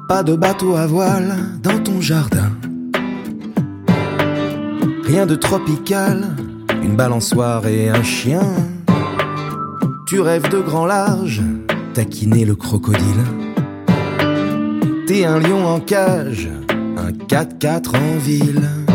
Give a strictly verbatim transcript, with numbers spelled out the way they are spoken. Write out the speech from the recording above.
Pas de bateau à voile dans ton jardin. Rien de tropical, une balançoire et un chien. Tu rêves de grand large, taquiner le crocodile. T'es un lion en cage, un quatre-quatre en ville.